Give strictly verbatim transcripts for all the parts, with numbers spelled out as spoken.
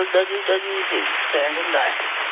W W D, standing by.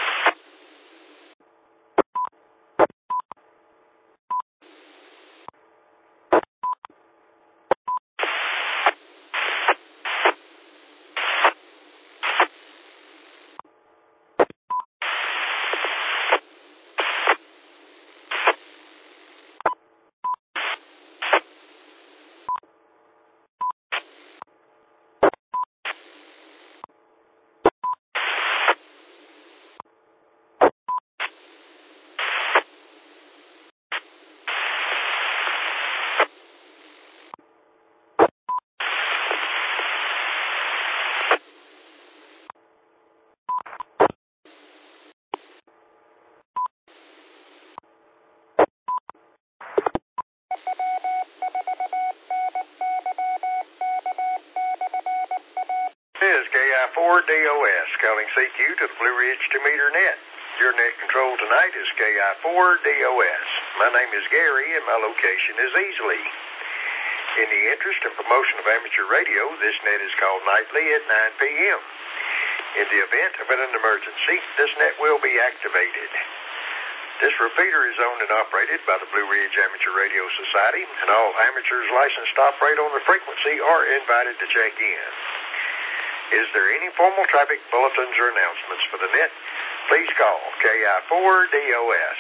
This is K I four D O S calling C Q to the Blue Ridge two meter net. Your net control tonight is K I four D O S. My name is Gary and my location is Easley. In the interest and promotion of amateur radio, this net is called nightly at nine p m In the event of an emergency, this net will be activated. This repeater is owned and operated by the Blue Ridge Amateur Radio Society, and all amateurs licensed to operate on the frequency are invited to check in. Is there any formal traffic bulletins or announcements for the net? Please call K I four D O S.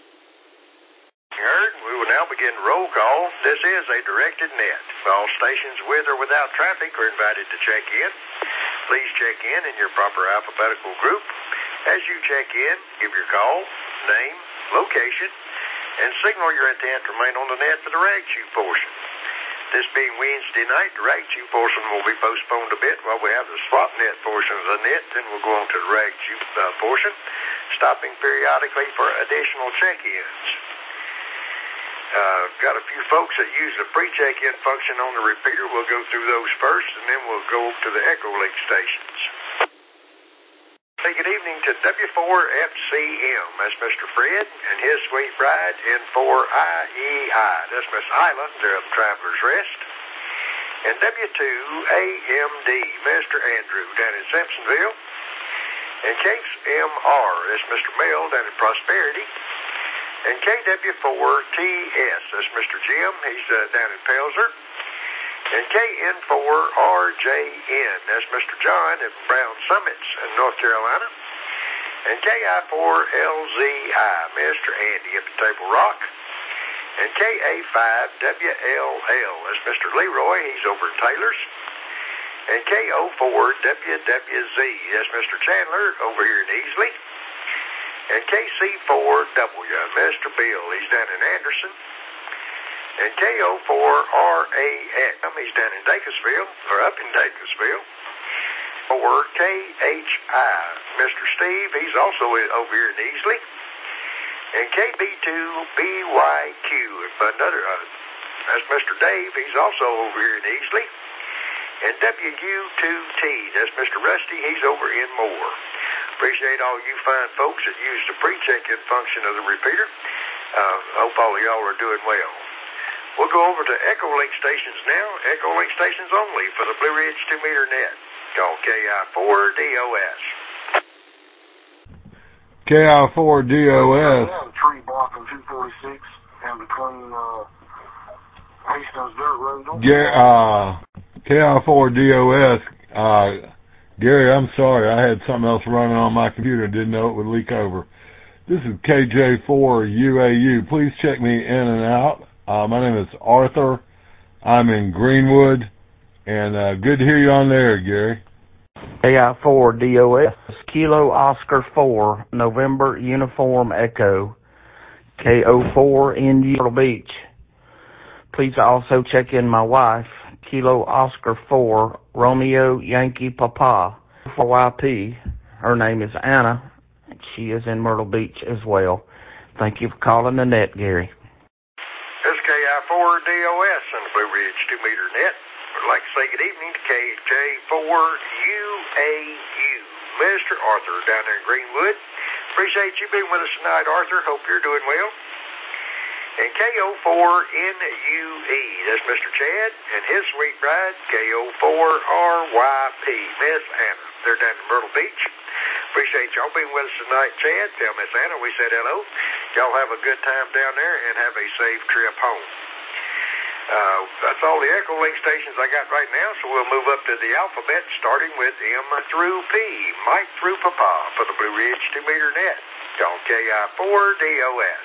You heard? We will now begin roll call. This is a directed net. All stations with or without traffic are invited to check in. Please check in in your proper alphabetical group. As you check in, give your call, name, location, and signal your intent to remain on the net for the rag chew portion. This being Wednesday night, the rag chew portion will be postponed a bit while we have the swap net portion of the net, then we'll go on to the rag chew uh, portion, stopping periodically for additional check-ins. Uh, got a few folks that use the pre-check-in function on the repeater. We'll go through those first, and then we'll go to the Echo Link stations. Say good evening to W four F C M. That's Mister Fred and his sweet bride, and four I E I. That's Miss Isla. They're at the Traveler's Rest. And W two A M D, Mister Andrew down in Simpsonville. And K M R, that's Mister Mel down in Prosperity. And K W four T S, that's Mister Jim. He's uh, down in Pelzer. And K N four R J N, that's Mister John at Brown Summits in North Carolina. And K I four L Z I, Mister Andy up at Table Rock. And K A five W L L, that's Mister Leroy, he's over at Taylor's. And K O four W W Z, that's Mister Chandler over here in Easley. And K C four W, Mister Bill, he's down in Anderson. And K O four R A X, he's down in Dacusville, or up in Dacusville. Or K H I, Mister Steve, he's also over here in Easley. And K B two B Y Q, another, uh, that's Mister Dave, he's also over here in Easley. And W U two T, that's Mister Rusty, he's over in Moore. Appreciate all you fine folks that use the pre-check-in function of the repeater. Uh, hope all of y'all are doing well. We'll go over to Echo Link stations now. Echo Link stations only for the Blue Ridge two meter net. Call K I four D O S. K I four D O S. Yeah, the tree blocking two forty-six and between uh, Hastings Dirt Road. Gar- uh, K I four D O S. Uh, Gary, I'm sorry. I had something else running on my computer and didn't know it would leak over. This is K J four U A U. Please check me in and out. Uh, my name is Arthur. I'm in Greenwood, and uh, good to hear you on there, Gary. K I four D O S, Kilo Oscar four, November Uniform Echo, K O four N U Myrtle Beach. Please also check in my wife, Kilo Oscar four, Romeo Yankee Papa, for Y P. Her name is Anna, and she is in Myrtle Beach as well. Thank you for calling the net, Gary. This is K I four D O S on the Blue Ridge two meter net. I'd like to say good evening to K J four U A U, Mister Arthur down there in Greenwood. Appreciate you being with us tonight, Arthur. Hope you're doing well. And K O four N U E, that's Mister Chad and his sweet bride, K O four R Y P, Miss Anna. They're down in Myrtle Beach. Appreciate y'all being with us tonight, Chad. Tell Miss Anna we said hello. Y'all have a good time down there and have a safe trip home. Uh, that's all the Echo Link stations I got right now, so we'll move up to the alphabet, starting with M through P. Mike through Papa for the Blue Ridge two meter net. Call K I four D O S.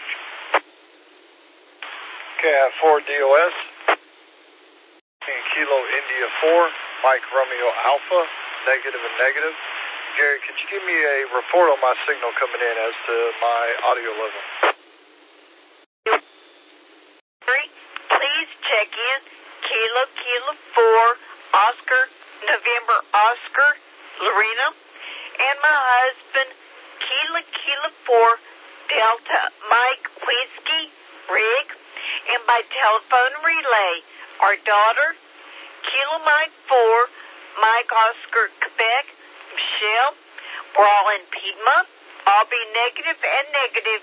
K I four D O S. And Kilo India four, Mike Romeo Alpha, negative and negative. Gary, could you give me a report on my signal coming in as to my audio level? Please check in Kilo Kilo four, Oscar, November Oscar, Lorena, and my husband, Kilo Kilo four, Delta Mike Whiskey, Rig, and by telephone relay, our daughter, Kilo Mike four, Mike Oscar, Quebec, Michelle. We're all in Piedmont. I'll be negative and negative.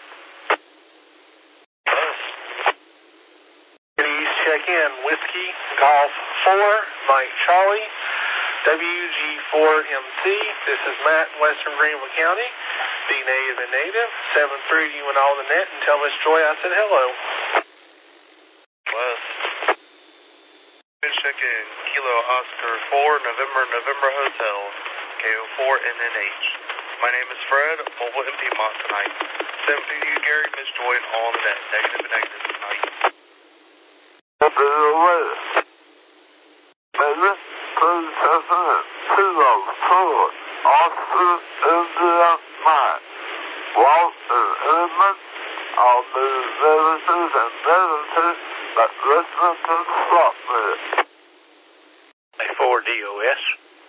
Please check in Whiskey Golf four, Mike Charlie, W G four M C. This is Matt, Western Greenville County. Be negative and negative. seven three, you and all the net, and tell Miss Joy I said hello. West. Please check in Kilo Oscar four, November November Hotel, K O four N N H. My name is Fred, mobile in Piedmont tonight. Same to you, Gary, Miss Joy, and all the net. Negative and negative tonight. A four D O S.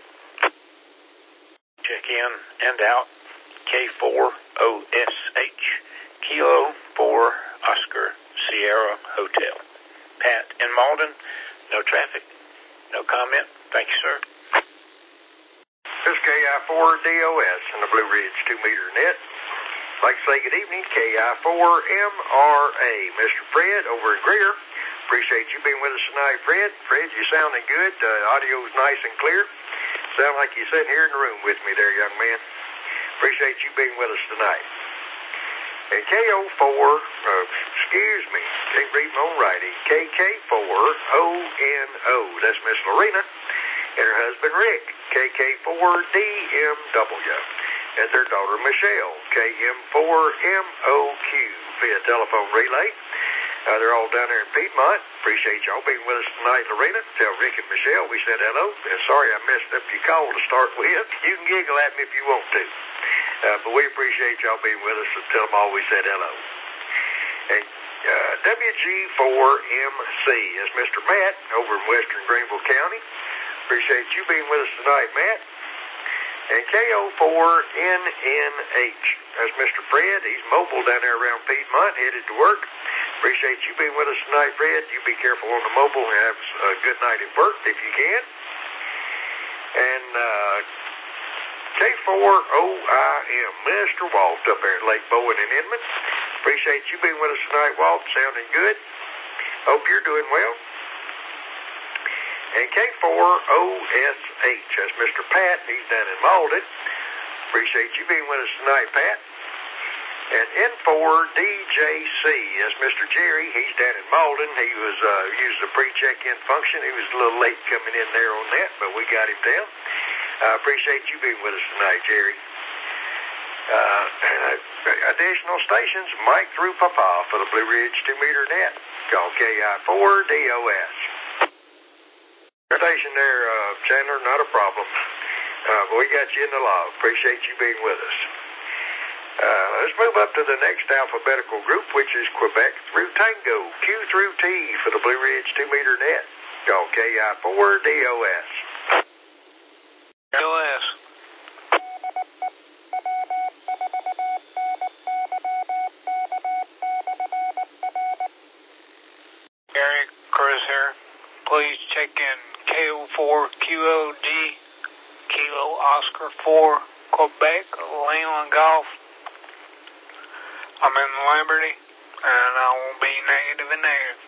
Check in and out K four O S H, Kilo four Oscar Sierra Hotel. Pat in Malden, no traffic, no comment. Thank you, sir. This is K I four D O S in the Blue Ridge two meter net. I'd like to say good evening, K I four M R A. Mister Fred over in Greer. Appreciate you being with us tonight, Fred. Fred, you sounding good. Uh, audio's nice and clear. Sound like you're sitting here in the room with me there, young man. Appreciate you being with us tonight. And K O four, uh, excuse me, can't read my own writing, K K four O N O. That's Miss Lorena and her husband Rick, K K four D M W, and their daughter Michelle, K M four M O Q, via telephone relay. Uh, they're all down there in Piedmont. Appreciate y'all being with us tonight, Lorena. Tell Rick and Michelle we said hello. And sorry I messed up your call to start with. You can giggle at me if you want to. Uh, but we appreciate y'all being with us and tell them all we said hello. And uh, W G four M C is Mister Matt over in Western Greenville County. Appreciate you being with us tonight, Matt. And K O four N N H, that's Mister Fred. He's mobile down there around Piedmont, headed to work. Appreciate you being with us tonight, Fred. You be careful on the mobile and have a good night at work if you can. And uh, K four O I M, Mister Walt up there at Lake Bowen in Inman. Appreciate you being with us tonight, Walt. Sounding good. Hope you're doing well. And K four O S H, that's Mister Pat. He's down in Malden. Appreciate you being with us tonight, Pat. And N four D J C, that's Mister Jerry. He's down in Malden. He was uh, used the pre-check-in function. He was a little late coming in there on that, but we got him down. I uh, appreciate you being with us tonight, Jerry. Uh, additional stations, Mike through Papa for the Blue Ridge two meter net. Call K I four D O S. Station there, uh, Chandler, not a problem. Uh, but we got you in the log. Appreciate you being with us. Uh, let's move up to the next alphabetical group, which is Quebec through Tango, Q through T for the Blue Ridge two meter net. Call K I four D O S. D O S. Gary, Chris here. Please check in K O four Q O D, Kilo Oscar four, Quebec, Leland Golf. I'm in Liberty, and I will be negative and negative.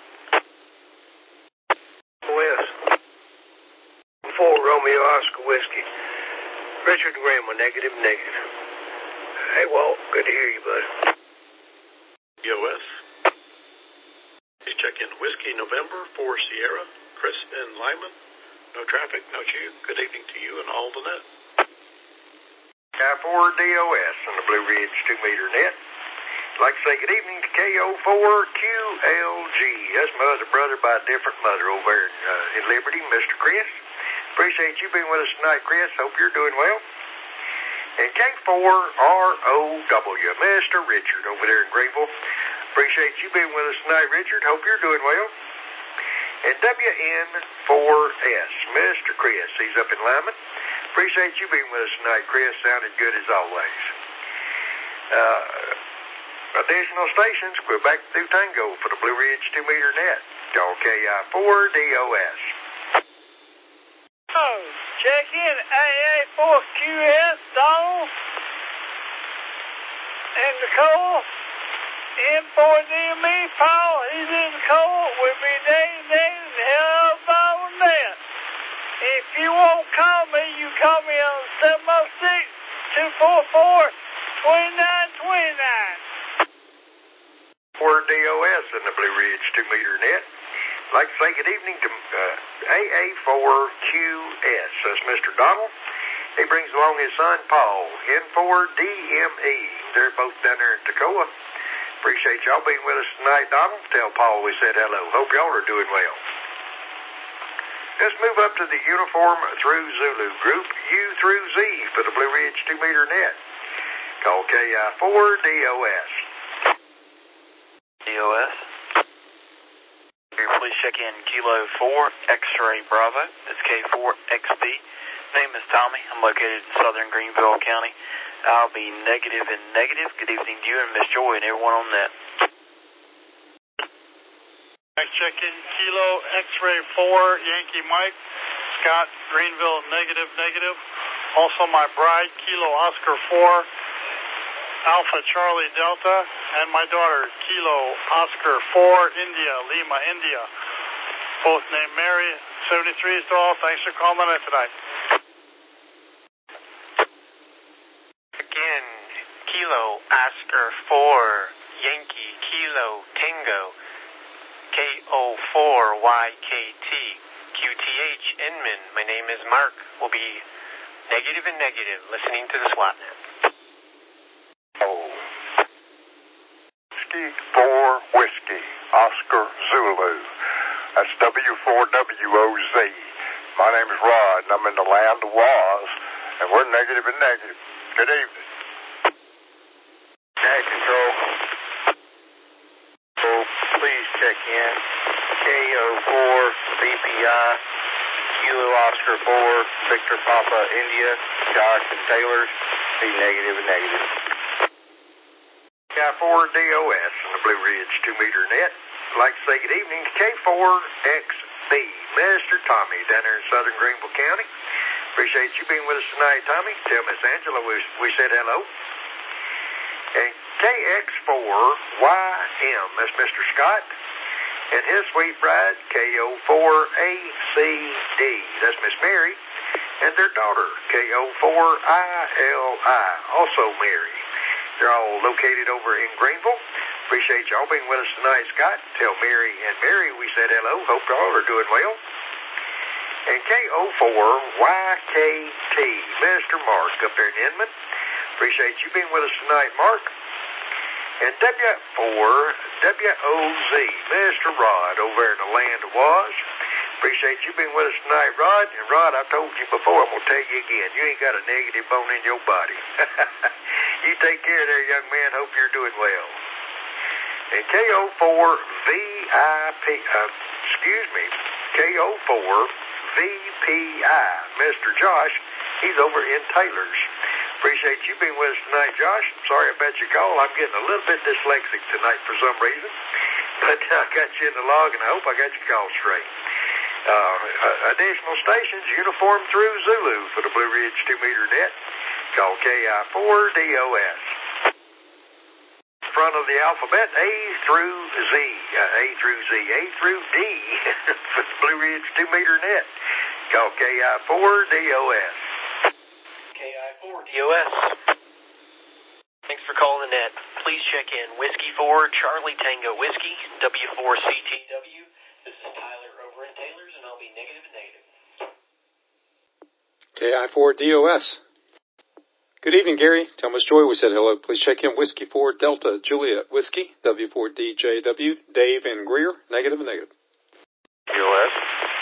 West. four Romeo Oscar Whiskey. Richard Graham, a negative, negative. Hey, Walt, good to hear you, bud. D O S. Please check in Whiskey November for Sierra, Chris in Lyman. No traffic, no chew. Good evening to you and all the net. K I four D O S on the Blue Ridge two meter net. I'd like to say good evening to K O four Q L G. That's my other brother by a different mother over there in, uh, in Liberty, Mister Chris. Appreciate you being with us tonight, Chris. Hope you're doing well. And K four R O W, Mister Richard over there in Greenville. Appreciate you being with us tonight, Richard. Hope you're doing well. And W N four S, Mister Chris. He's up in Lyman. Appreciate you being with us tonight, Chris. Sounded good as always. Uh, additional stations, Quebec through Tango for the Blue Ridge two meter net. Call K I four D O S. Oh, check in A A four Q S, Donald and Nicole. N four D M E, Paul, he's in Nicole. We'll be dating, dating, hell about that. If you won't call me, you call me on seven oh six, two four four, two nine two nine. four D O S in the Blue Ridge two meter net. I'd like to say good evening to uh, A A four Q S. That's Mister Donald. He brings along his son, Paul, N four D M E. They're both down there in Toccoa. Appreciate y'all being with us tonight, Donald. Tell Paul we said hello. Hope y'all are doing well. Let's move up to the Uniform Through Zulu group, U through Z for the Blue Ridge two meter net. Call K I four D O S. D O S. Please check in Kilo four X-Ray Bravo. That's K four X B. Name is Tommy. I'm located in southern Greenville County. I'll be negative and negative. Good evening to you and Miss Joy and everyone on that. Check in Kilo X-Ray four Yankee Mike. Scott, Greenville, negative, negative. Also my bride, Kilo Oscar four Alpha Charlie Delta. And my daughter, Kilo Oscar four India, Lima, India. Both named Mary. seventy-three is all. Thanks for calling in tonight. Again, Kilo Oscar four Yankee Kilo Tango K O four Y K T Q T H Inman. My name is Mark. We'll be negative and negative listening to the SWATnet. Oh. Whiskey four Whiskey Oscar Zulu. That's W four W O Z. My name is Rod and I'm in the land of Waz and we're negative and negative. Good evening. Air Control. So please check in K O four B P I Kilo Oscar four Victor Papa India Josh and Taylor. Be negative and negative. K I four D O S on the Blue Ridge two meter net. I'd like to say good evening to K four X B, Mister Tommy down there in southern Greenville County. Appreciate you being with us tonight, Tommy. Tell Miss Angela we, we said hello. And K X four Y M, that's Mister Scott. And his sweet bride, K O four A C D, that's Miss Mary. And their daughter, K O four I L I, also Mary. They're all located over in Greenville. Appreciate y'all being with us tonight, Scott. Tell Mary and Mary we said hello. Hope y'all are doing well. And K O four Y K T, Mister Mark up there in Inman. Appreciate you being with us tonight, Mark. And W four W O Z, Mister Rod over there in the land of Waz. Appreciate you being with us tonight, Rod. And Rod, I told you before, I'm going to tell you again, you ain't got a negative bone in your body. You take care there, young man. Hope you're doing well. And K O four V I P, uh, excuse me, K O four V P I, Mister Josh, he's over in Taylor's. Appreciate you being with us tonight, Josh. Sorry about your call. I'm getting a little bit dyslexic tonight for some reason. But I got you in the log, and I hope I got your call straight. Uh, additional stations, Uniform Through Zulu for the Blue Ridge two meter net. Call K I four D O S. Front of the alphabet, A through Z. Uh, A through Z. A through D for the Blue Ridge two meter net. Call K I four D O S. K I four D O S. Thanks for calling the net. Please check in Whiskey four, Charlie Tango Whiskey, W four C T W. This is Tyler over in Taylor's, and I'll be negative and negative. K I four D O S. Good evening, Gary. Tell Miss Joy we said hello. Please check in Whiskey four, Delta Juliet Whiskey, W four D J W, Dave and Greer, negative and negative. D O S.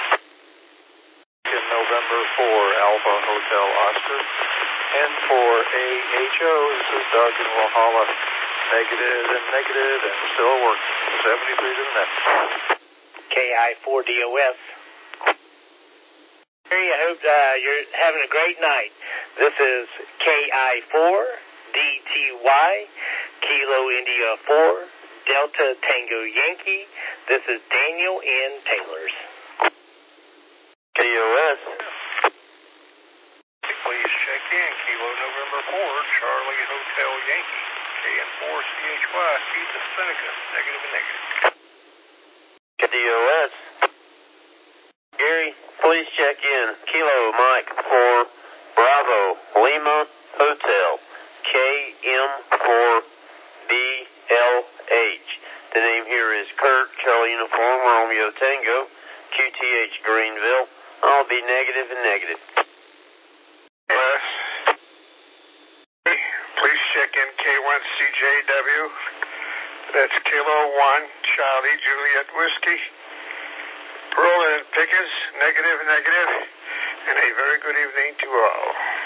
In November for Alpha Hotel Oscar. And for A H O, this is Doug in Walhalla. Negative and negative and still working. seventy-three to the net. K I four D O S. Gary, I hope uh, you're having a great night. This is K I four D T Y, Kilo India four, Delta Tango Yankee. This is Daniel in Taylor's. K O S. Please check in Kilo November four, Charlie Hotel Yankee, K N four C H Y, Pizza Seneca, negative and negative. K D O S. Gary, please check in Kilo Mike four, Bravo Lima Hotel, K M four B L H. The name here is Kurt, Charlie Uniform, Romeo Tango, Q T H Greenville. I'll be negative and negative. Yes. Please check in K one C J W. That's Kilo one, Charlie Juliet Whiskey. Roland Pickens, negative, negative, and a very good evening to all.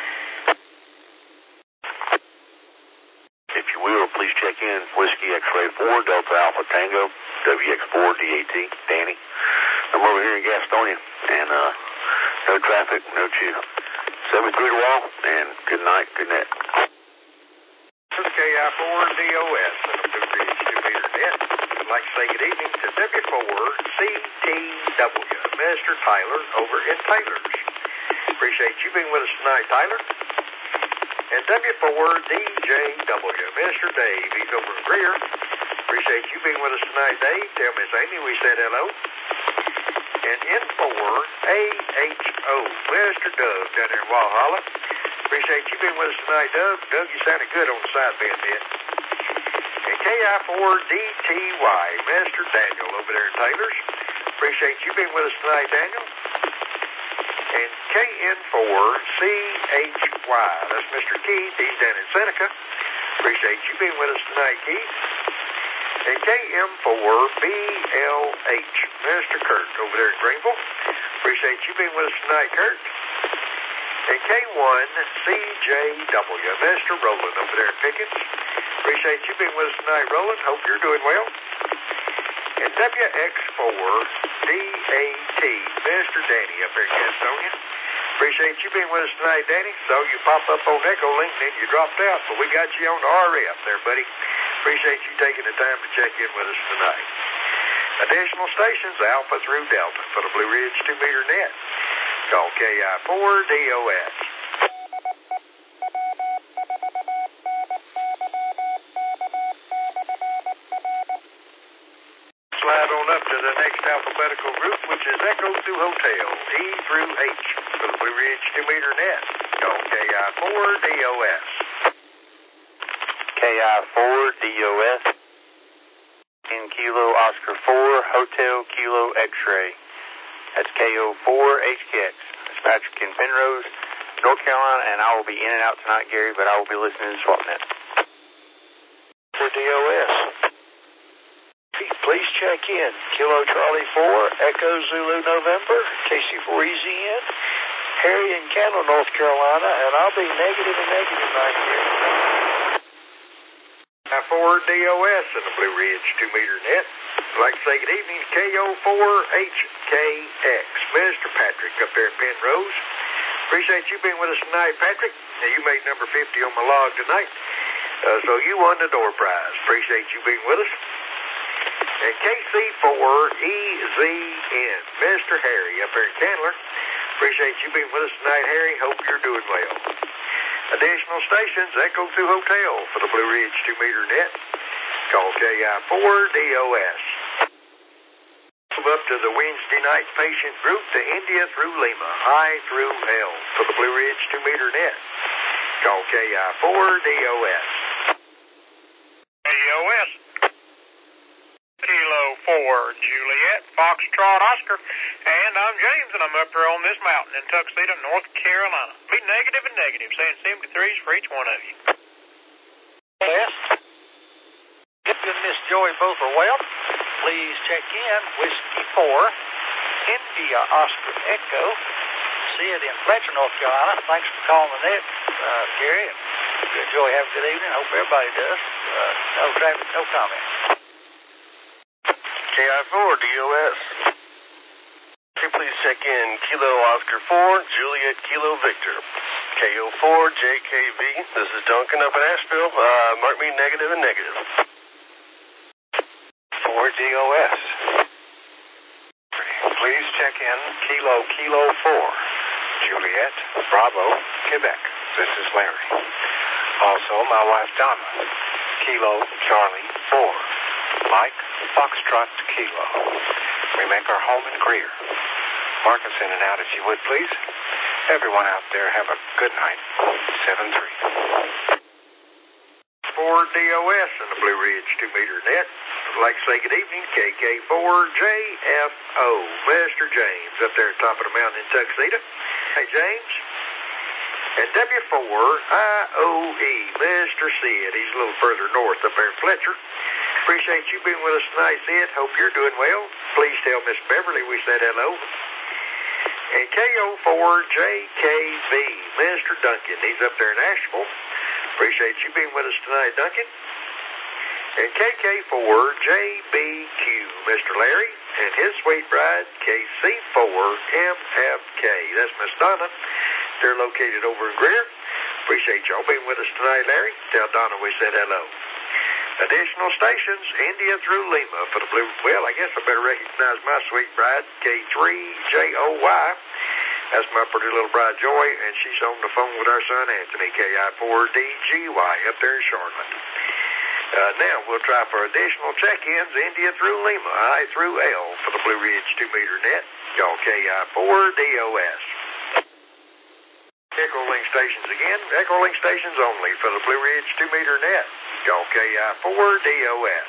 If you will, please check in Whiskey X-Ray four, Delta Alpha Tango, W X four D A T, Danny. I'm over here in Gastonia, and uh, no traffic, no chew. seventy-three to all, and good night, good night. This is K I four D O S and a Blue Ridge two meter net. I'd like to say good evening to W four C T W, Mister Tyler over in Taylor's. Appreciate you being with us tonight, Tyler. And W four D J W, Mister Dave, he's over in Greer. Appreciate you being with us tonight, Dave. Tell Miss Amy we said hello. And N four A H O, Mister Doug down there in Walhalla. Appreciate you being with us tonight, Doug. Doug, you sounded good on the side bend there. And K I four D T Y, Mister Daniel over there in Taylor's. Appreciate you being with us tonight, Daniel. And K N four C H Y, that's Mister Keith. He's down in Seneca. Appreciate you being with us tonight, Keith. And K M four B L H, Mister Kurt over there in Greenville. Appreciate you being with us tonight, Kurt. And K one C J W, Mister Roland over there in Pickens. Appreciate you being with us tonight, Roland. Hope you're doing well. And W X four D A T, Mister Danny up there in Gastonia. Appreciate you being with us tonight, Danny. Saw you pop up on Echo Link, then you dropped out, but we got you on the R F there, buddy. Appreciate you taking the time to check in with us tonight. Additional stations, Alpha through Delta for the Blue Ridge two meter net. Call K I four D O S. Slide on up to the next alphabetical group, which is Echo through Hotel, E through H for the Blue Ridge two meter net. Call K I four D O S. K I four D O S. In Kilo Oscar four, Hotel Kilo X-Ray. That's K O four H K X. It's Patrick in Penrose, North Carolina, and I will be in and out tonight, Gary, but I will be listening to SwapNet. For D O S. Please check in Kilo Charlie four, Echo Zulu November, K C four E Z N, Harry in Candle, North Carolina, and I'll be negative and negative tonight, Gary. K I four D O S and the Blue Ridge two meter net. I'd like to say good evening to K O four H K X, Mister Patrick up there in Penrose. Appreciate you being with us tonight, Patrick. Now, you made number fifty on my log tonight, uh, so you won the door prize. Appreciate you being with us. And K C four E Z N, Mister Harry up there in Candler. Appreciate you being with us tonight, Harry. Hope you're doing well. Additional stations, Echo through Hotel for the Blue Ridge two meter net. Call K I four D O S. Move up to the Wednesday night patient group, to India through Lima, I through L for the Blue Ridge two meter net. Call K I four D O S. D O S. Kilo four, Juliet, Foxtrot, Oscar. And I'm James, and I'm up here on this mountain in Tuxedo, North Carolina. Be negative and negative, saying seventy-threes for each one of you. Yes. If you and Miss Joy both are well, please check in Whiskey four, India Oscar Echo, Sid in Fletcher, North Carolina. Thanks for calling the net, uh, Gary. And Joy, have a good evening. Hope everybody does. Uh, no traffic, no comment. K I four D O S. Can you please check in Kilo Oscar four, Juliet Kilo Victor. K O four J K V. This is Duncan up in Asheville. Uh, mark me negative and negative. four D O S. Please check in Kilo Kilo four, Juliet Bravo, Quebec. This is Larry. Also, my wife Donna. Kilo Charlie four, Mike Foxtrot Kilo. We make our home in Greer. Mark us in and out if you would, please. Everyone out there have a good night. seven three. four D O S in the Blue Ridge two meter net. I'd like to say good evening, K K four J F O. Mister James up there at the top of the mountain in Tuxedo. Hey, James. And W four I O E, Mister Sid. He's a little further north up there in Fletcher. Appreciate you being with us tonight, Sid. Hope you're doing well. Please tell Miss Beverly we said hello. And K O four J K V, Mister Duncan. He's up there in Asheville. Appreciate you being with us tonight, Duncan. And K K four J B Q, Mister Larry, and his sweet bride, K C four M F K. That's Miss Donna. They're located over in Greer. Appreciate y'all being with us tonight, Larry. Tell Donna we said hello. Additional stations, India through Lima for the Blue. Well, I guess I better recognize my sweet bride, K three J O Y. That's my pretty little bride, Joy, and she's on the phone with our son, Anthony, K I four D G Y, up there in Charlotte. Uh, now, we'll try for additional check-ins, India through Lima, I through L for the Blue Ridge two meter net. Y'all K I four D O S. Echo Link stations again. Echo Link stations only for the Blue Ridge two meter net. Y'all K I four D O S.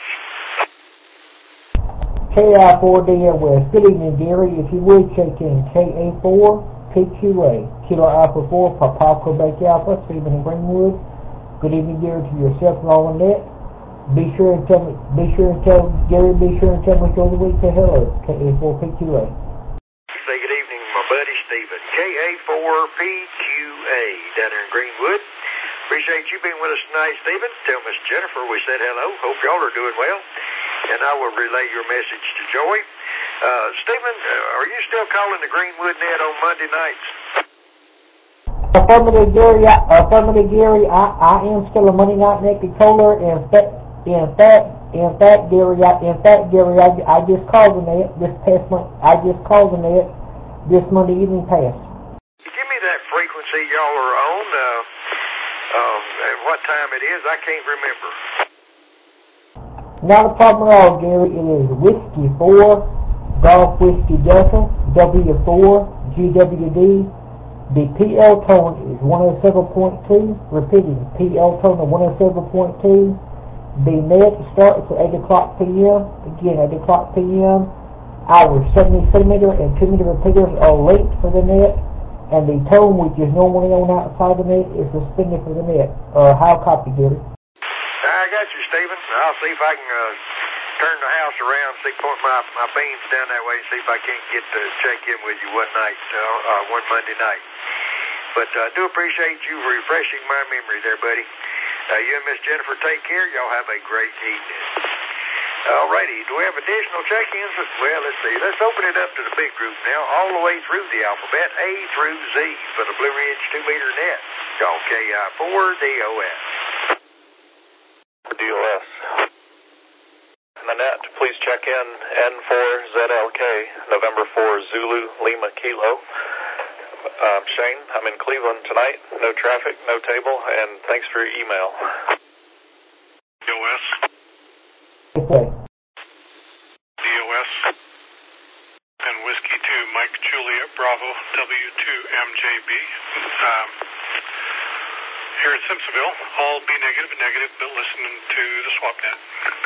K I four D O S. Good evening, Gary. If you would, check in K A four P Q A. Kilo Alpha four, Papa Quebec Alpha, Stephen in Greenwood. Good evening, Gary, to yourself and all on net. Be sure and tell me, be sure and tell Gary, be sure and tell me during the week to hello. K A four P Q A. Say good evening, my buddy Stephen. K A four P Q A down there in Greenwood. Appreciate you being with us tonight, Stephen. Tell Miss Jennifer we said hello. Hope y'all are doing well. And I will relay your message to Joy. Uh, Stephen, uh, are you still calling the Greenwood net on Monday nights? Affirmative, Gary. I, affirmative, Gary. I, I am still a Monday night net caller. In fact, in fact, in fact, Gary. I, in fact, Gary. I, I just called the net this past month. I just called the net this Monday evening past. Give me that frequency y'all are on. Uh, um, and what time it is? I can't remember. Not a problem at all, Gary. It is Whiskey four, Golf Whiskey Delta, W four, G W D. The P L tone is one oh seven point two. Repeating, P L tone of one oh seven point two. The net starts at eight o'clock p m Again, eight o'clock p m Our seventy centimeter and two meter repeaters are linked for the net. And the tone, which is normally on outside the net, is suspended for the net. Uh, how copy, Gary? I got you, Stephen. I'll see if I can uh, turn the house around, see, point my, my beams down that way, and see if I can't get to check in with you one night, uh, uh, one Monday night. But I uh, do appreciate you refreshing my memory there, buddy. Uh, you and Miss Jennifer take care. Y'all have a great evening. Alrighty, do we have additional check-ins? Well, let's see. Let's open it up to the big group now, all the way through the alphabet, A through Z for the Blue Ridge two meter net. Call K I four D O S. D O S. And the net, please check in N four Z L K, November four Zulu Lima Kilo. Um, Shane, I'm in Cleveland tonight. No traffic, no table, and thanks for your email. D O S. Okay. D O S. And Whiskey two, Mike Juliet Bravo, W two M J B. Um, in Simpsonville. All be negative and negative, but listening to the SwapNet.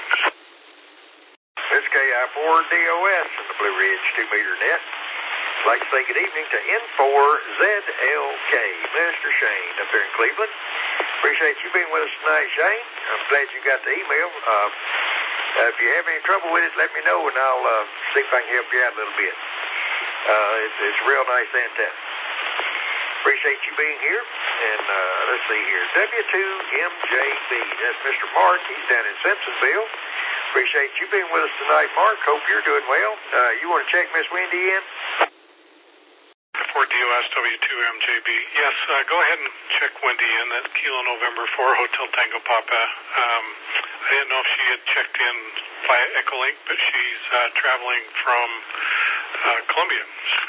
This is K I four D O S in the Blue Ridge two meter net. I'd like to say good evening to N four Z L K, Mister Shane up there in Cleveland. Appreciate you being with us tonight, Shane. I'm glad you got the email. Uh, uh, if you have any trouble with it, let me know, and I'll uh, see if I can help you out a little bit. Uh, it's, it's a real nice antenna. Appreciate you being here. And uh, let's see here. W two M J B. That's Mister Mark. He's down in Simpsonville. Appreciate you being with us tonight, Mark. Hope you're doing well. Uh, you want to check Miss Wendy in? For D O S W two M J B. Yes, uh, go ahead and check Wendy in. That's Kilo November four Hotel Tango Papa. Um, I didn't know if she had checked in via Echolink, but she's uh, traveling from uh, Columbia.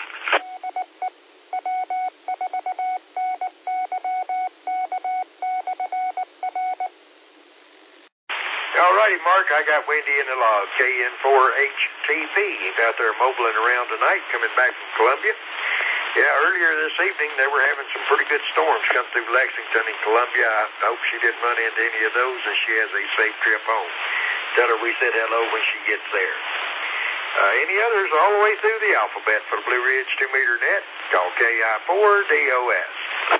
All righty, Mark, I got Wendy in the log. K N four H T P. He's out there mobiling around tonight, coming back from Columbia. Yeah, earlier this evening, they were having some pretty good storms come through Lexington and Columbia. I hope she didn't run into any of those, and she has a safe trip home. Tell her we said hello when she gets there. Uh, any others all the way through the alphabet for the Blue Ridge two meter net? Call K I four D O S.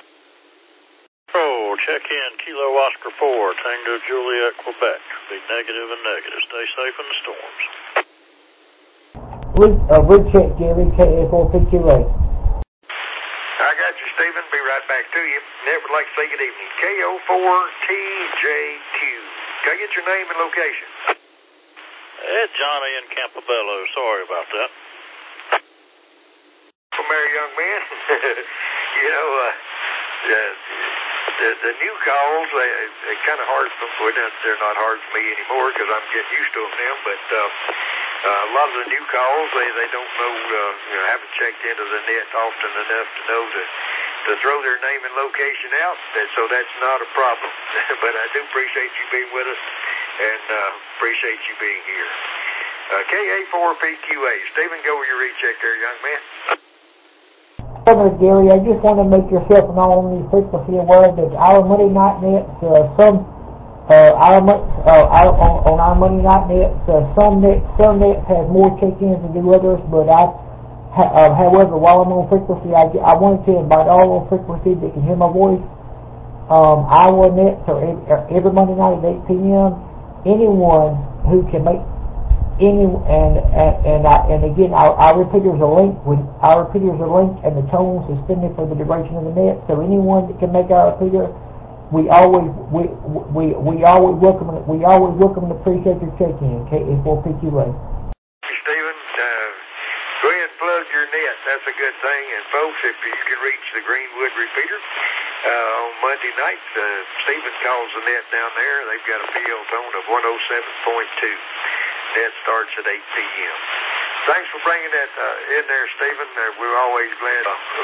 Oh, check in Kilo Oscar four, Tango Juliet, Quebec. Be negative and negative. Stay safe in the storms. Rig, uh, rig check, Gary, K A four P Q A. I got you, Stephen. Be right back to you. Never would like to say good evening. K O four T J Q. Can I get your name and location? It's Johnny in Campobello. Sorry about that. Come here, young man. you know, uh, the, the, the new calls, they, they're kind of hard for me. Well, they're not hard for me anymore because I'm getting used to them now, but uh, uh, a lot of the new calls, they, they don't know, uh, you know, haven't checked into the net often enough to know to, to throw their name and location out, and so that's not a problem. But I do appreciate you being with us, and uh, appreciate you being here. Uh, K A four P Q A. Stephen, go with your recheck there, young man. Hello, Gary. I just want to make yourself and all on the frequency aware that our Monday night nets, uh, some uh, our uh, our, on, on our Monday night nets, uh, some nets some nets have more check-ins than do others. But I, ha, uh, however, while I'm on frequency, I, I wanted to invite all on frequency that can hear my voice. Um, our nets are every, every Monday night at eight P M Anyone who can make Any and and and, I, and again, our, our repeaters are linked with our repeaters are linked, and the tone is suspended for the duration of the net. So anyone that can make our repeater, we always we we we always welcome we always welcome and appreciate your check-in. K A four P Q A. Hey, Stephen, uh, go ahead and plug your net. That's a good thing. And folks, if you can reach the Greenwood repeater uh, on Monday night, uh, Stephen calls the net down there. They've got a P L tone of one oh seven point two. Net starts at eight P M Thanks for bringing that uh, in there, Stephen. Uh, we're always glad to uh,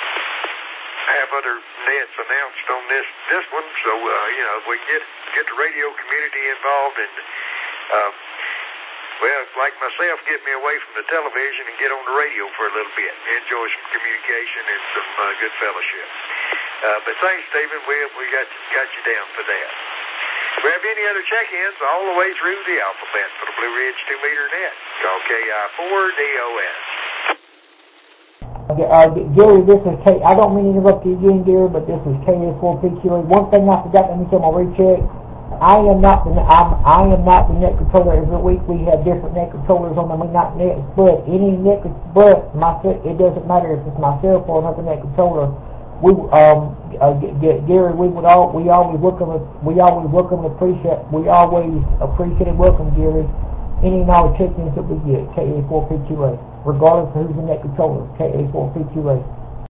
have other nets announced on this this one. So, uh, you know, if we can get, get the radio community involved and, uh, well, like myself, get me away from the television and get on the radio for a little bit. Enjoy some communication and some uh, good fellowship. Uh, but thanks, Stephen. We, we got, got you down for that. If we have any other check-ins all the way through the alphabet for the Blue Ridge two meter net, call K I four D O S. Okay, uh, Gary, this is K. I don't mean to interrupt you again, Gary, but this is K A four P Q A. One thing I forgot to mention on my recheck. I am not the I'm, I am not the net controller. Every week we have different net controllers on the not net, but any net but myself, it doesn't matter if it's myself or another net controller. We um uh, Gary, we would all we always welcome we always welcome appreciate we always appreciate and welcome, Gary, any and all check-ins that we get. K A four P Q A, regardless of who's the net controller. K A four P Q A.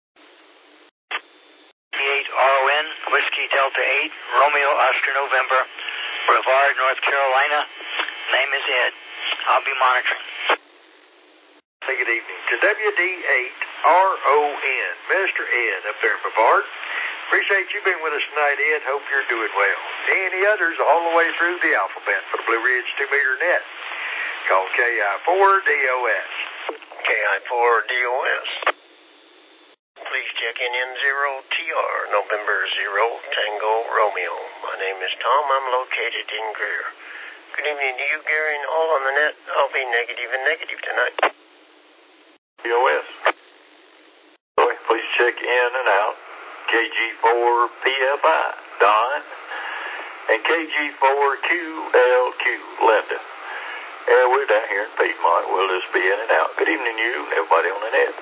eight R O N Whiskey Delta eight Romeo Oscar November, Brevard, North Carolina. Name is Ed. I'll be monitoring. Good evening to W D eight R O N, Mister Ed up there in Brevard. Appreciate you being with us tonight, Ed. Hope you're doing well. Any others all the way through the alphabet for the Blue Ridge two meter net, call K I four D O S. K I four D O S. please check in N zero T R, November zero, Tango Romeo. My name is Tom. I'm located in Greer. Good evening to you, Gary, and all on the net. I'll be negative and negative tonight. D O S. Please check in and out. K G four P F I, Don, and K G four Q L Q, Linda. Yeah, we're down here in Piedmont. We'll just be in and out. Good evening, you and everybody on the net.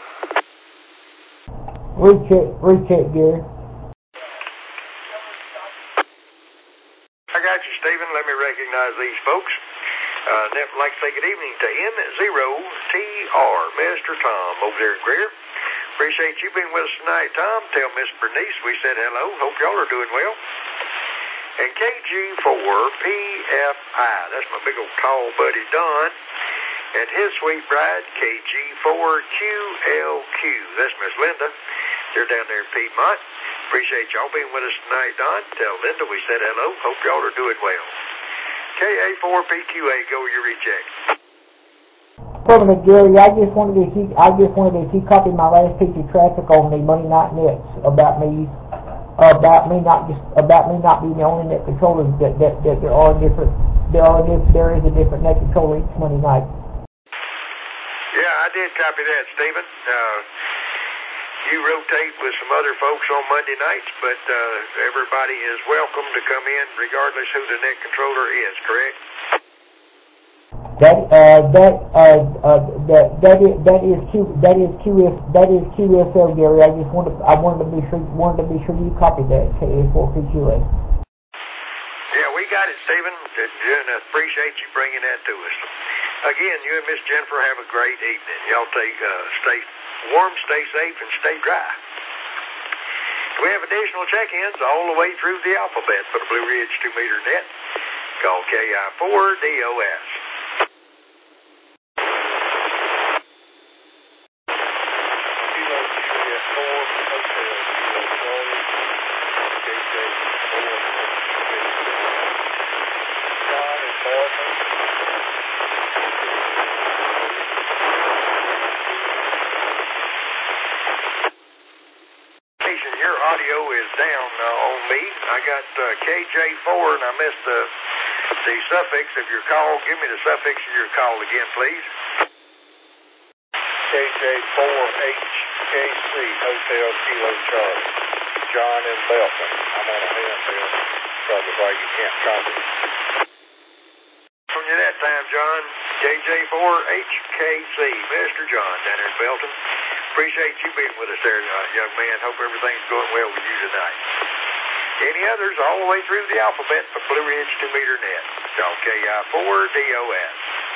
Recheck, recheck, Gary. I got you, Stephen. Let me recognize these folks. Uh, I'd like to say good evening to N zero T R, Mister Tom, over there in Greer. Appreciate you being with us tonight, Tom. Tell Miss Bernice we said hello. Hope y'all are doing well. And K G four P F I, that's my big old tall buddy Don, and his sweet bride, K G four Q L Q. That's Miss Linda. They're down there in Piedmont. Appreciate y'all being with us tonight, Don. Tell Linda we said hello. Hope y'all are doing well. K A four P Q A, go your recheck. Permanent Gary, I just wanted to see, I just wanted to see copy my last piece of traffic on the Monday night nets about me, about me not just about me not being the only net controller. That that, that there are different, there are there is a different net controller each Monday night. Yeah, I did copy that, Stephen. Uh, you rotate with some other folks on Monday nights, but uh, everybody is welcome to come in regardless who the net controller is, correct? That uh, that uh, uh, that that is that is Q that is QS that is Q S L, Gary. I just wanted I wanted to be sure wanted to be sure you copied that K A four P Q A. Yeah, we got it, Stephen. And I appreciate you bringing that to us. Again, you and Miss Jennifer have a great evening. Y'all take uh, stay warm, stay safe, and stay dry. We have additional check-ins all the way through the alphabet for the Blue Ridge two meter net. Call K I four D O S. I got uh, K J four, and I missed the, the suffix of your call. Give me the suffix of your call again, please. K J four H K C, Hotel Kilo Charlie. John in Belton. I'm on a handheld, probably why you can't copy. From you that time, John. K J four H K C, Mister John, down there in Belton. Appreciate you being with us there, uh, young man. Hope everything's going well with you tonight. Any others all the way through the alphabet for Blue Ridge two meter net. Call K I four D O S.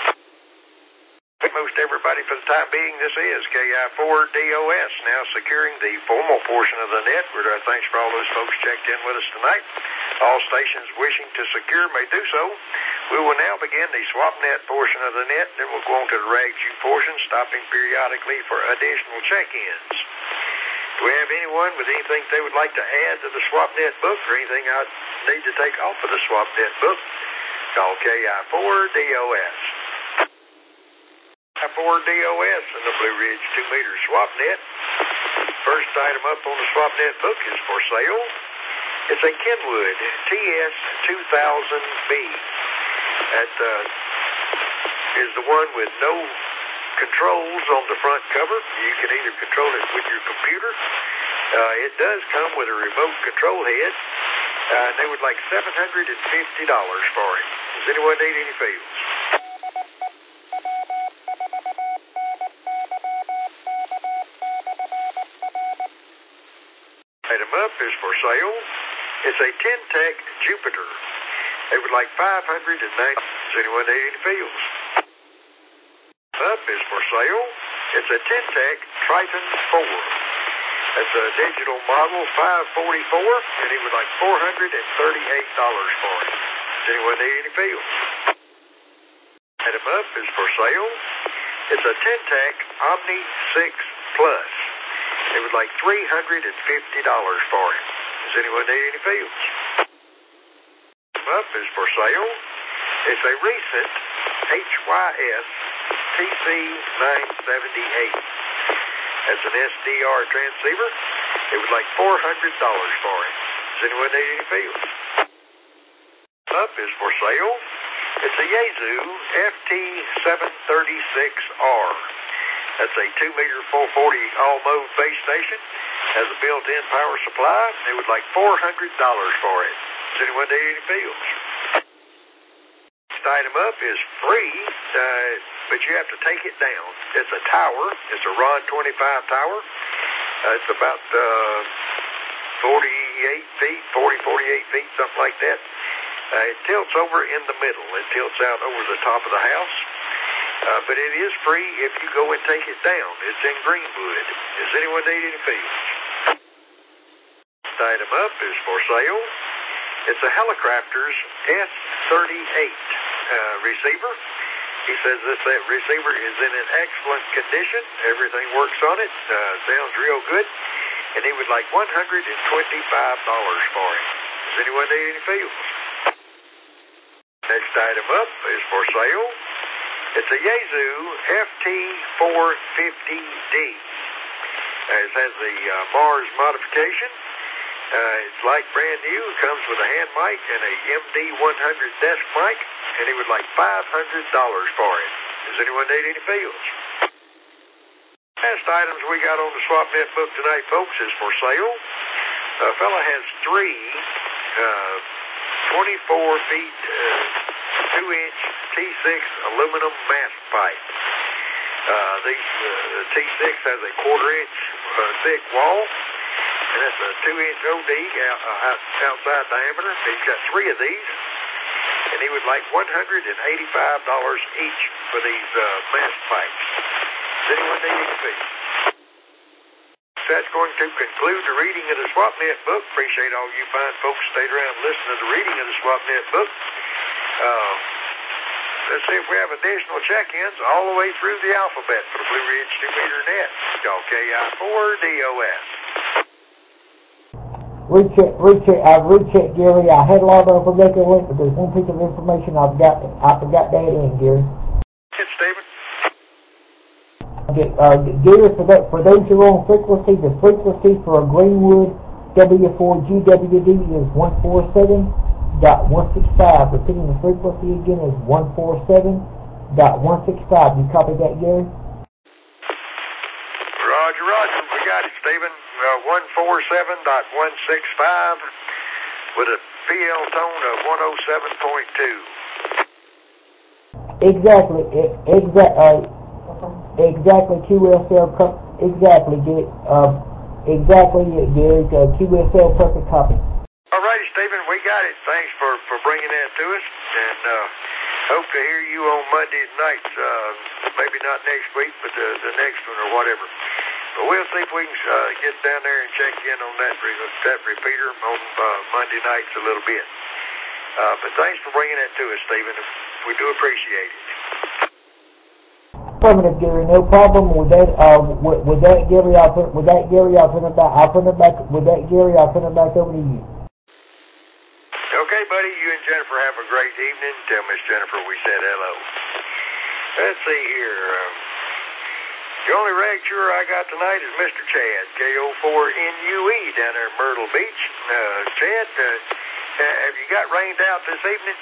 Most everybody for the time being, this is K I four D O S, now securing the formal portion of the net. We're doing thanks for all those folks checked in with us tonight. All stations wishing to secure may do so. We will now begin the SwapNet portion of the net, then we'll go on to the RagView portion, stopping periodically for additional check-ins. Do we have anyone with anything they would like to add to the SwapNet book or anything I need to take off of the SwapNet book? Call K I four D O S. K I four D O S and the Blue Ridge two meter SwapNet. First item up on the SwapNet book is for sale. It's a Kenwood T S two thousand B. That uh, is the one with no controls on the front cover. You can either control it with your computer. Uh, it does come with a remote control head. Uh, they would like seven hundred fifty dollars for it. Does anyone need any fields? Item up is for sale. It's a Ten-Tech Jupiter. They would like five hundred ninety dollars. Does anyone need any fields? Up is for sale. It's a Ten-Tech Triton four. That's a digital model five forty-four, and he would like four hundred thirty-eight dollars for it. Does anyone need any fields? Item up is for sale. It's a Ten-Tech Omni six Plus. They would like three hundred fifty dollars for it. Does anyone need any fields? Item up is for sale. It's a recent H Y S T C nine seventy-eight. That's an S D R transceiver. They would like four hundred dollars for it. Does anyone need any fields? Up is for sale. It's a Yaesu F T seven thirty-six R. That's a two meter four forty all-mode base station. Has a built-in power supply. They would like four hundred dollars for it. Does anyone need any fields? Next item up is free, uh, but you have to take it down. It's a tower. It's a Ron twenty-five tower. Uh, it's about uh, forty-eight feet, forty, forty-eight feet, something like that. Uh, it tilts over in the middle. It tilts out over the top of the house. Uh, but it is free if you go and take it down. It's in Greenwood. Does anyone need any fields? Next item up is for sale. It's a Helicrafters S thirty-eight uh, receiver. He says this that receiver is in an excellent condition. Everything works on it. Uh, sounds real good. And he would like one hundred twenty-five dollars for it. Does anyone need any fields? Next item up is for sale. It's a Yaesu F T four fifty D. Uh, it has the uh, Mars modification. Uh, it's like brand new. It comes with a hand mic and a M D one hundred desk mic, and he would like five hundred dollars for it. Does anyone need any fields? Last items we got on the SwapNet book tonight, folks, is for sale. A fella has three uh, twenty-four feet, uh, two inch T six aluminum mast pipe. Uh, the uh, T six has a quarter inch uh, thick wall, and that's a two inch O D out, uh, outside diameter. He's got three of these, and he would like one hundred eighty-five dollars each for these uh, mast pipes. Does anyone need any fees? That's going to conclude the reading of the SwapNet book. Appreciate all you fine folks stayed around and listened to the reading of the SwapNet book. Uh, let's see if we have additional check-ins all the way through the alphabet for the Blue Ridge two meter net. Call K I four D O S. Recheck, recheck, I've rechecked, Gary. I had a lot of information link, but there's one piece of information I've got, I forgot to add in, Gary. It's Stephen. Uh, Gary, for, that, for those who are on frequency, the frequency for a Greenwood W four G W D is one forty-seven point one six five. Repeating the frequency again is one forty-seven point one six five. You copy that, Gary? Roger, roger. We got it, Stephen. Uh, one forty-seven point one six five with a P L tone of one oh seven point two. Exactly. Exactly. Uh, Exactly, Q S L, exactly, uh, exactly, Gary, uh, Q S L perfect copy. All righty, Stephen, we got it. Thanks for, for bringing that to us, and uh, hope to hear you on Monday nights, uh, maybe not next week, but the, the next one or whatever. But we'll see if we can uh, get down there and check in on that, that repeater on uh, Monday nights a little bit. Uh, but thanks for bringing that to us, Stephen. We do appreciate it. Affirmative, Gary. No problem with that. Uh, with, with that, Gary, I'll put with that, Gary, I'll put it back. I'll put it back. With that, Gary, I'll put it back over to you. Okay, buddy. You and Jennifer have a great evening. Tell Miss Jennifer we said hello. Let's see here. Um, the only regular I got tonight is Mister Chad, K O four N U E down there in Myrtle Beach. Uh, Chad, uh, have you got rained out this evening?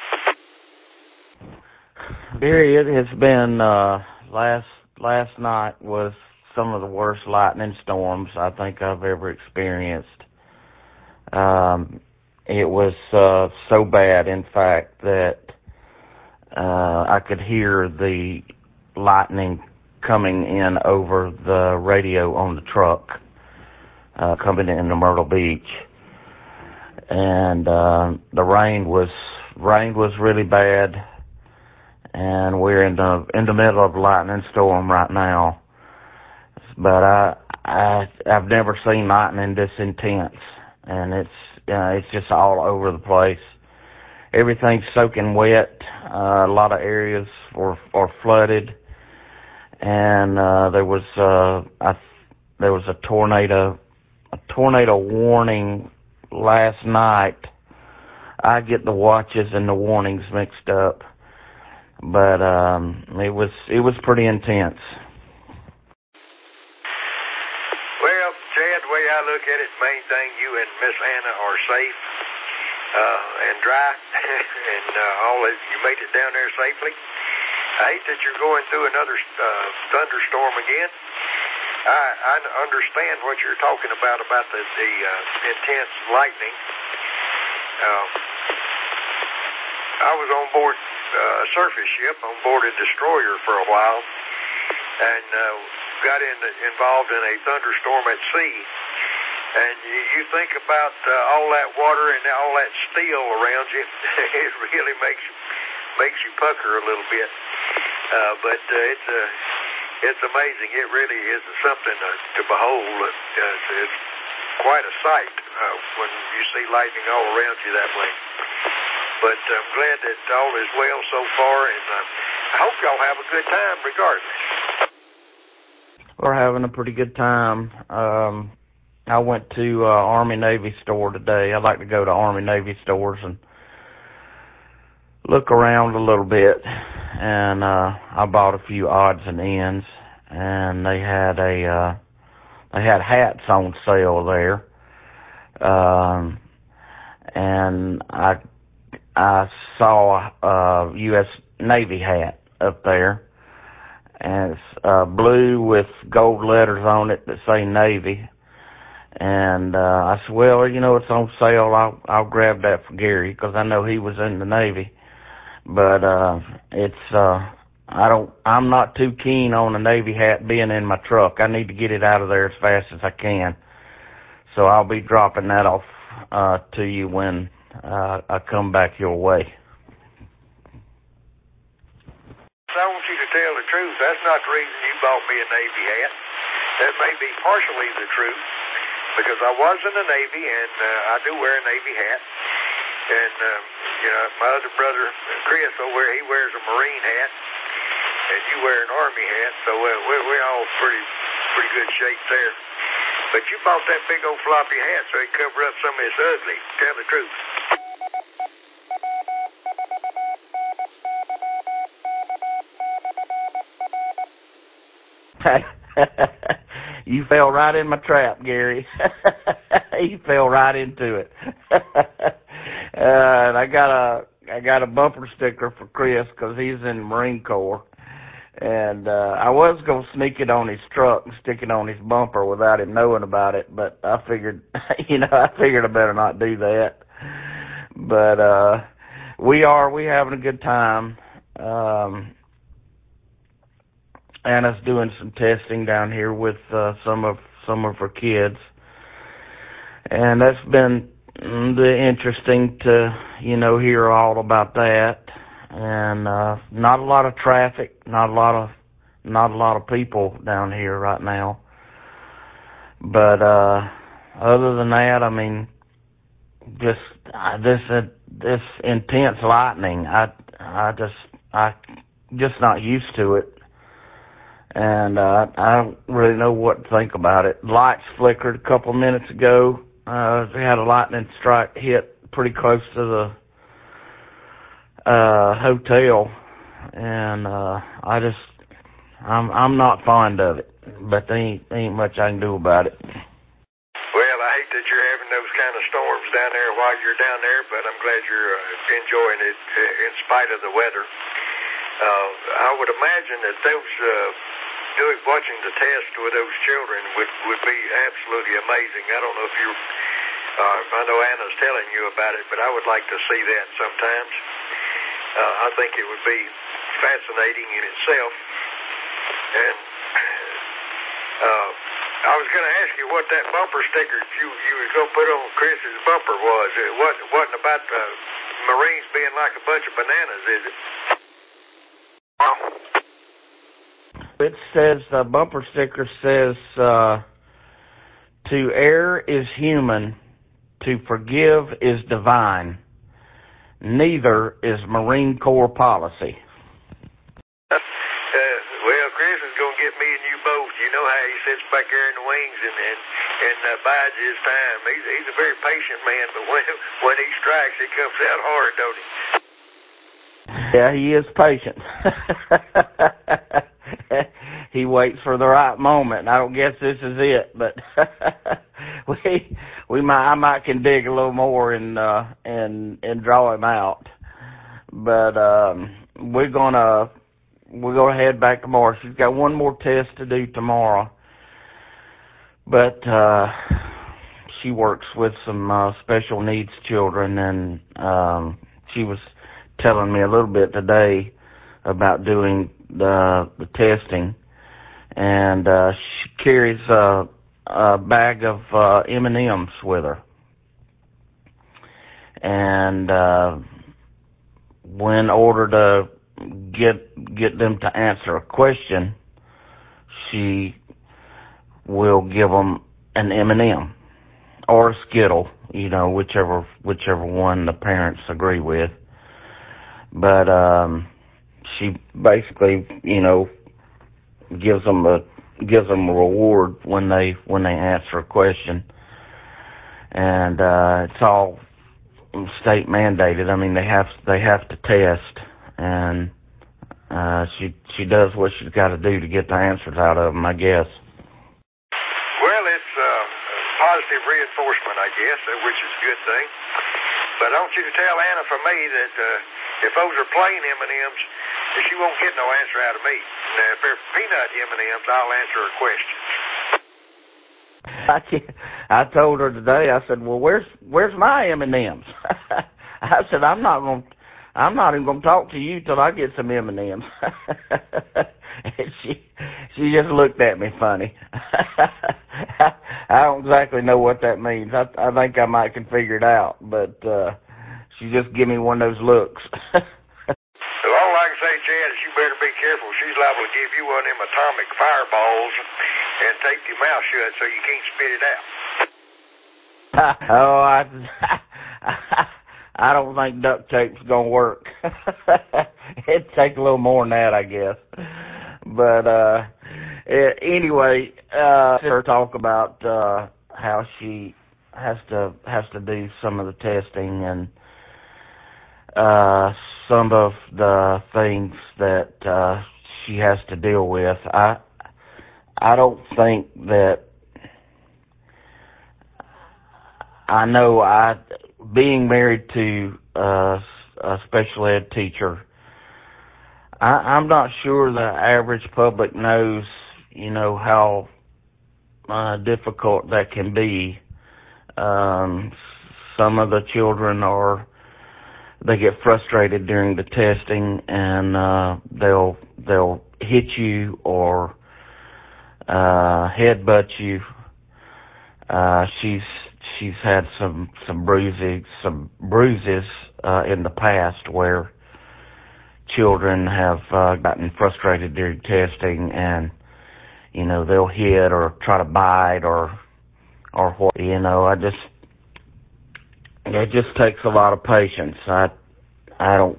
Gary, it has been. Uh, Last last night was some of the worst lightning storms I think I've ever experienced. Um, it was uh, so bad, in fact, that uh, I could hear the lightning coming in over the radio on the truck uh, coming into Myrtle Beach, and uh, the rain was rain was really bad. And we're in the in the middle of a lightning storm right now. But I I I've never seen lightning this intense, and it's uh, it's just all over the place. Everything's soaking wet. Uh, a lot of areas were are flooded, and uh, there was uh, I there was a tornado a tornado warning last night. I get the watches and the warnings mixed up. But um, it was it was pretty intense. Well, Chad, the way I look look at it, main thing, you and Miss Anna are safe uh, and dry, and uh, all that. You made it down there safely. I hate that you're going through another uh, thunderstorm again. I, I understand what you're talking about, about the, the uh, intense lightning. Uh, I was on board uh, a surface ship, on board a destroyer for a while, and uh, got in, involved in a thunderstorm at sea. And you, you think about uh, all that water and all that steel around you, it really makes makes you pucker a little bit. Uh, but uh, it's uh, it's amazing. It really is something uh, to behold. Uh, it's, it's quite a sight uh, when you see lightning all around you that way. But I'm glad that all is well so far, and uh, I hope y'all have a good time regardless. We're having a pretty good time. Um, I went to uh, Army-Navy store today. I like to go to Army-Navy stores and look around a little bit. And uh, I bought a few odds and ends, and they had a uh, they had hats on sale there. Um, and I I saw a U S Navy hat up there. And it's uh, blue with gold letters on it that say Navy. And uh, I said, well, you know, it's on sale. I'll I'll grab that for Gary because I know he was in the Navy. But uh, it's uh, I don't I'm not too keen on a Navy hat being in my truck. I need to get it out of there as fast as I can. So I'll be dropping that off uh, to you when uh, I come back your way. I want you to tell the truth. That's not the reason you bought me a Navy hat. That may be partially the truth, because I was in the Navy, and uh, I do wear a Navy hat. And, um, you know, my other brother, Chris, over there, he wears a Marine hat, and you wear an Army hat, so uh, we're, we're all pretty pretty good shape there. But you bought that big old floppy hat so it cover up some of this ugly. Tell the truth. You fell right in my trap, Gary. You fell right into it. uh, and I got a I got a bumper sticker for Chris because he's in the Marine Corps, and uh, I was gonna sneak it on his truck and stick it on his bumper without him knowing about it, but I figured, you know, I figured I better not do that. But uh, we are we having a good time. Um, Anna's doing some testing down here with uh, some of some of her kids, and that's been mm, interesting to you know hear all about that. And uh, not a lot of traffic, not a lot of not a lot of people down here right now. But uh, other than that, I mean, just uh, this uh, this intense lightning, I I just I just not used to it. And uh, I don't really know what to think about it. Lights flickered a couple of minutes ago. Uh, we had a lightning strike hit pretty close to the uh, hotel, and uh, I just, I'm I'm not fond of it. But there ain't, ain't much I can do about it. Well, I hate that you're having those kind of storms down there while you're down there, but I'm glad you're uh, enjoying it uh, in spite of the weather. Uh, I would imagine that those. Uh, Doing, watching the test with those children would, would be absolutely amazing. I don't know if you, uh, I know Anna's telling you about it, but I would like to see that sometimes. Uh, I think it would be fascinating in itself. And uh, I was going to ask you what that bumper sticker you, you was going to put on Chris's bumper was. It wasn't, wasn't about the Marines being like a bunch of bananas, is it? Well, it says, the uh, bumper sticker says, uh, to err is human, to forgive is divine. Neither is Marine Corps policy. Uh, well, Chris is going to get me and you both. You know how he sits back there in the wings and and, and uh, bides his time. He's, he's a very patient man, but when, when he strikes, he comes out hard, don't he? Yeah, he is patient. He waits for the right moment. I don't guess this is it, but we we might I might can dig a little more and uh, and and draw him out. But um, we're gonna we're gonna head back tomorrow. She's got one more test to do tomorrow, but uh, she works with some uh, special needs children, and um, she was telling me a little bit today about doing the the testing, and uh, she carries a, a bag of uh, M and M's with her, and uh, when ordered to get get them to answer a question, she will give them an M and M or a Skittle, you know, whichever whichever one the parents agree with. But um, she basically, you know, gives them a gives them a reward when they when they answer a question, and uh, it's all state mandated. I mean, they have they have to test, and uh, she she does what she's got to do to get the answers out of them, I guess. Well, it's uh, positive reinforcement, I guess, which is a good thing. But I want you to tell Anna from me that uh, if those are plain M and M's, she won't get no answer out of me. Now, if they're peanut M and M's, I'll answer her questions. I can't, I told her today. I said, "Well, where's where's my M and M's?" I said, "I'm not going. I'm not even going to talk to you till I get some M and M's." And she she just looked at me funny. I don't exactly know what that means. I I think I might can figure it out, but uh, she just give me one of those looks. Well, all I can say, Chad, is you better be careful. She's liable to give you one of them atomic fireballs and tape your mouth shut so you can't spit it out. Oh, I, I don't think duct tape's gonna work. It'd take a little more than that, I guess. But uh, anyway, uh, her talk about uh, how she has to has to do some of the testing and uh, some of the things that uh, she has to deal with. I I don't think that I know I being married to uh, a special ed teacher, I, I'm not sure the average public knows, you know, how uh, difficult that can be. Um, some of the children are, they get frustrated during the testing, and uh, they'll they'll hit you or uh, headbutt you. Uh, she's she's had some some bruises some bruises uh, in the past where children have uh, gotten frustrated during testing, and you know they'll hit or try to bite or or what. You know, I just it just takes a lot of patience. I I don't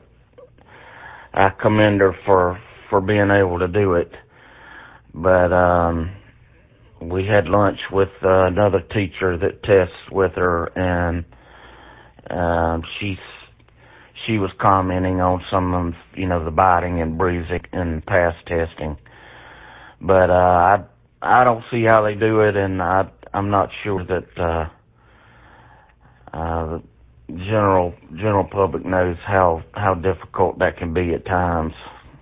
I commend her for for being able to do it, but um. We had lunch with uh, another teacher that tests with her, and um, she's she was commenting on some of, you know, the biting and bruising in past testing. But uh, I I don't see how they do it, and I I'm not sure that uh, uh, the general general public knows how how difficult that can be at times.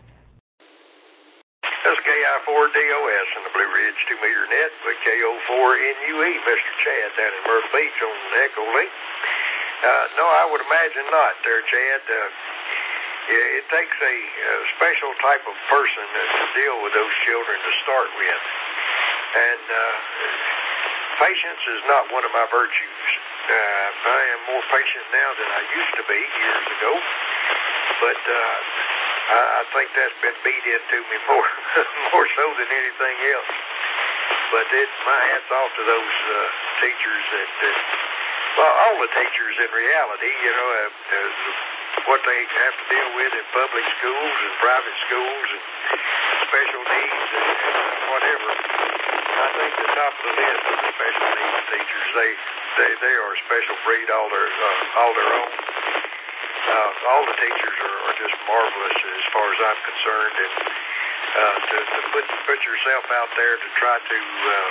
That's K I four D O S in the Blue Ridge two meter net with K O four N U E, Mister Chad down in Myrtle Beach on the Echo Link. Uh, no, I would imagine not there, Chad. Uh, yeah, it takes a, a special type of person to deal with those children to start with. And uh, patience is not one of my virtues. Uh, I am more patient now than I used to be years ago. But uh, I, I think that's been beat into me more more so than anything else. But it, my hat's off to those uh, teachers that, that, well, all the teachers in reality, you know, uh, uh, what they have to deal with in public schools and private schools and special needs and, and whatever. I think the top of the list of the special needs teachers, they they, they are a special breed all their uh, all their own. Uh, all the teachers are, are just marvelous as far as I'm concerned, and uh, to, to put put yourself out there to try to uh,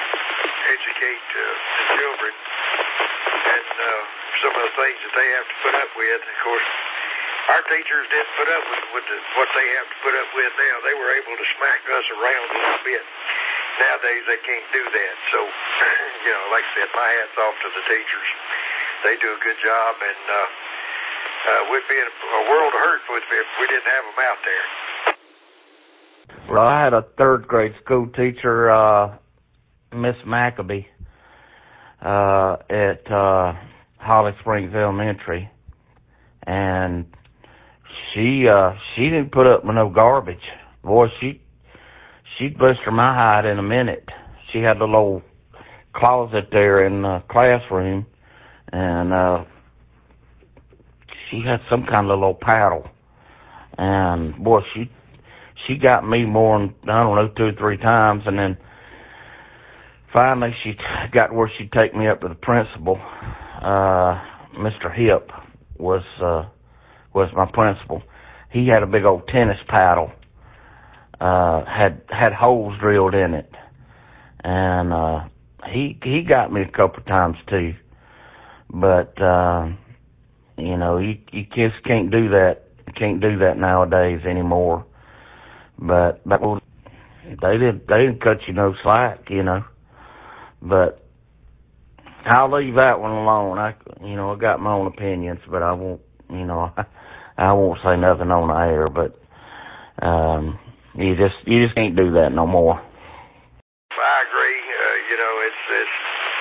educate uh, the children and uh, some of the things that they have to put up with. Of course, our teachers didn't put up with, with the, what they have to put up with now. They were able to smack us around a little bit. Nowadays, they can't do that. So, you know, like I said, my hat's off to the teachers. They do a good job, and uh, uh, we'd be in a world of hurt if we didn't have them out there. Well, I had a third grade school teacher, uh, Miss Maccabee, uh, at uh, Holly Springs Elementary, and she uh, she didn't put up with no garbage. Boy, she she'd bust her my hide in a minute. She had a little closet there in the classroom, and uh, she had some kind of little paddle, and boy, she she got me more than, I don't know, two or three times, and then finally she got where she'd take me up to the principal. Uh, Mister Hip was uh, was my principal. He had a big old tennis paddle, uh, had had holes drilled in it, and uh, he he got me a couple of times too. But uh, you know, you you just can't do that. You can't do that nowadays anymore. But but they did they didn't cut you no slack, you know. But I'll leave that one alone. I you know I got my own opinions, but I won't you know I, I won't say nothing on the air. But um, you just you just can't do that no more. I agree. Uh, you know it's it's.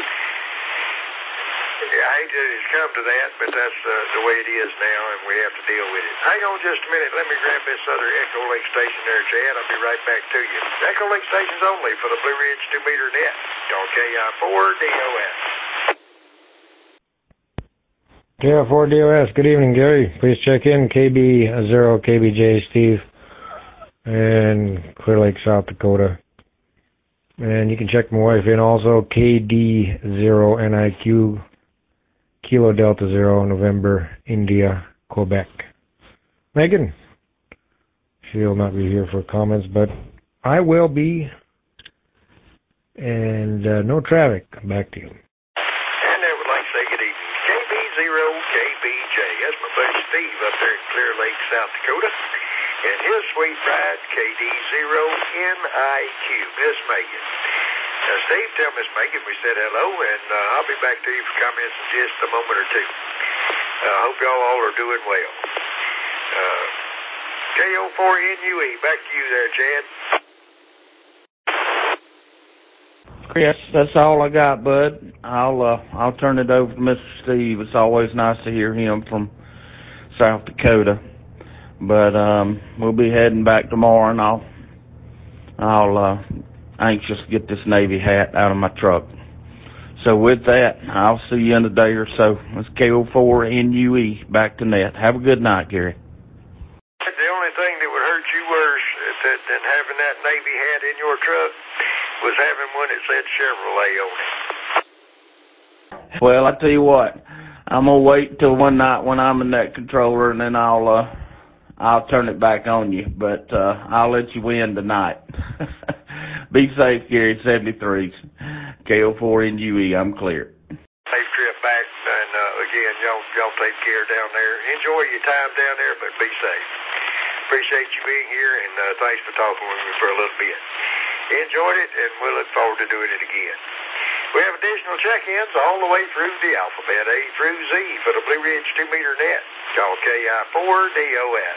I hate that it's come to that, but that's uh, the way it is now, and we have to deal with it. Hang on just a minute. Let me grab this other Echo Lake station there, Chad. I'll be right back to you. Echo Lake station's only for the Blue Ridge two meter net. On K I four D O S. K I four D O S. Good evening, Gary. Please check in K B zero K B J Steve in Clear Lake, South Dakota. And you can check my wife in also, K D zero N I Q Kilo Delta Zero November India Quebec. Megan, she'll not be here for comments, but I will be. And uh, no traffic. Back to you. And I would like to say good evening. K B zero K B J. That's my buddy Steve up there in Clear Lake, South Dakota. And his sweet bride, K D zero N I Q, Miss Megan. Now, Steve, tell Miss Megan we said hello, and uh, I'll be back to you for comments in just a moment or two. I uh, hope y'all all are doing well. Uh, K O four N U E, back to you there, Chad. Yes, that's all I got, bud. I'll uh, I'll turn it over to Mister Steve. It's always nice to hear him from South Dakota. But um, we'll be heading back tomorrow, and I'll I'll uh, anxious to get this Navy hat out of my truck. So with that, I'll see you in a day or so. It's K O four N U E back to net. Have a good night, Gary. The only thing that would hurt you worse than having that Navy hat in your truck was having one that said Chevrolet on it. Well, I tell you what, I'm gonna wait till one night when I'm in that controller, and then I'll uh, I'll turn it back on you. But uh, I'll let you win tonight. Be safe, Gary. seventy-three K O four N U E. I'm clear. Safe trip back, and uh, again, y'all y'all take care down there. Enjoy your time down there, but be safe. Appreciate you being here, and uh, thanks for talking with me for a little bit. Enjoyed it, and we'll look forward to doing it again. We have additional check-ins all the way through the alphabet, A through Z, for the Blue Ridge two meter net. Call K I four D O S.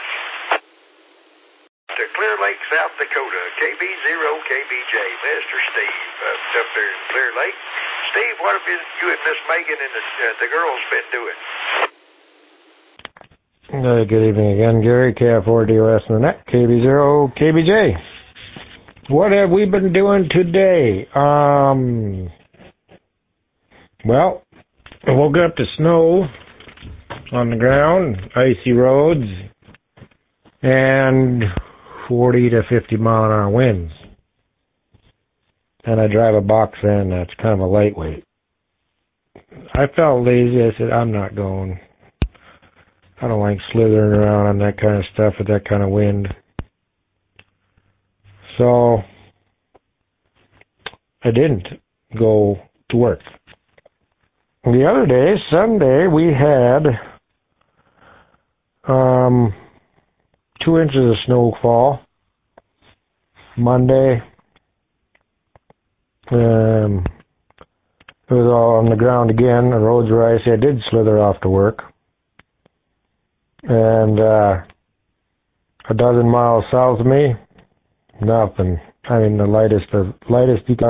To Clear Lake, South Dakota, K B zero K B J, Mister Steve, uh, up there in Clear Lake. Steve, what have you, you and Miss Megan and the, uh, the girls been doing? Uh, good evening again, Gary. K I four D O S in the net, K B zero K B J. What have we been doing today? Um, well, I woke up to snow on the ground, icy roads, and forty to fifty mile an hour winds. And I drive a box van that's kind of a lightweight. I felt lazy. I said, I'm not going. I don't like slithering around on that kind of stuff with that kind of wind. So I didn't. go to work. The other day, Sunday, we had um, two inches of snowfall. Monday, um, it was all on the ground again. The roads were icy. I did slither off to work. And uh, a dozen miles south of me, nothing. I mean, the lightest, the lightest you